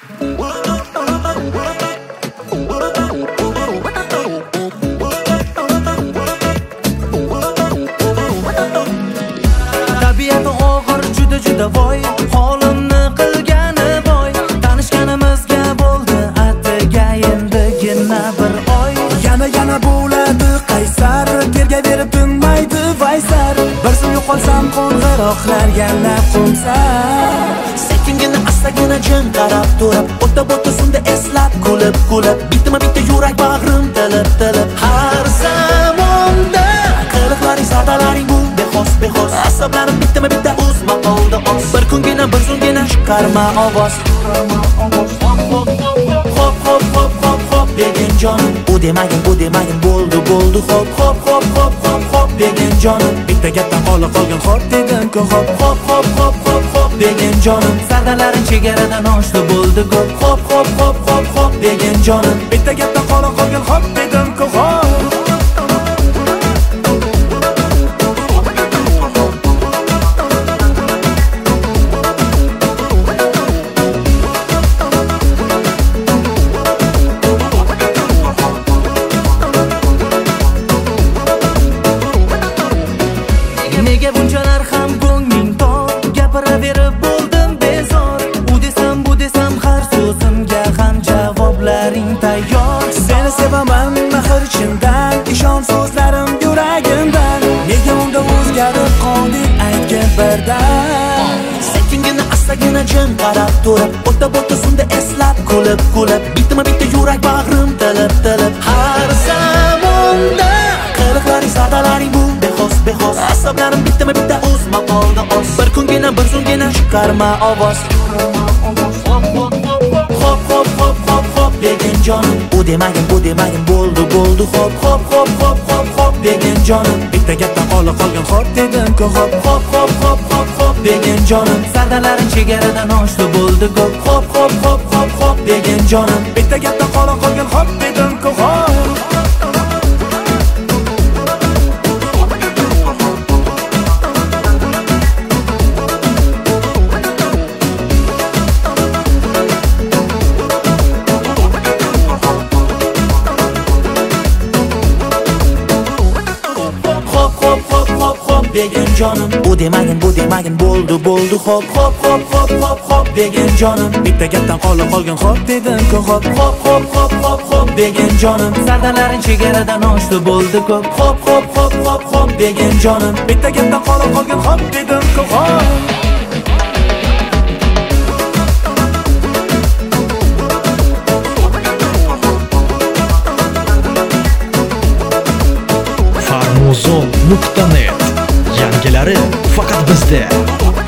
Tabiati og'ir juda voy, holimni qilgani boy. Tanishganimizga bo'ldi attiga endigina bir oy. Yana bo'ladi qaysar, terga berib tinmaydi vaysar. Bir zum yo'qolsam qo'ng'iroqlar yana qo'msa. Sekingina astagina jim qarab turib, o'ta sunda eslab kulib bitta yurak bag'rim tilib har zamonda qiliqlaring savdolaring bu bexos asablarim bitta o'zma qoldi oz. Bir kungina bir zungina chiqarma ovoz. Hop degin jonim, u demagin bo'ldi hop degin jonim. Bitta gapdan qolgan hop dedim-ku Hop degin jonim, savdalaring chegaradan oshdi bo'ldi ko'p. Hop degin jonim, bitta gapdan qolgan hop dedim-ku Nega bunchalar ham ko'ngling tor, gapiraverib bo'ldim bezor. U desam bu desam har so'zimga ham javoblaring tayyor. Seni sevaman mehr ichimdan, ishon so'zlarim yuragimdan. Nega unda o'zgarib qolding aytgin birdan. Sekingina astagina jim qarab turib, o'ta sunda eslab kulib bitta yurak bag'rim tilib har zamonda qiliqlaring savdolaring bu bexos asablarim bitta o'zma qoldi oz. Bir kungina bir zungina chiqarma ovoz. Hop degin jonim, u demagin bo'ldi hop degin jonim. Bitta gapdan qolgan hop dedim-ku Hop degin jonim, savdalaring chegaradan oshdi bo'ldi ko'p. Hop degin jonim, bitta gapdan qolgan hop dedim-ku Hop degin jonim, u demagin bo'ldi hop degin jonim. Bitta gapdan qolgan hop dedim-ku Hop degin jonim, savdalaring chegaradan oshdi bo'ldi ko'p. Hop degin jonim, bitta gapdan qolgan hop dedim-ku Farmuzon.net. Yangilari faqat bizda.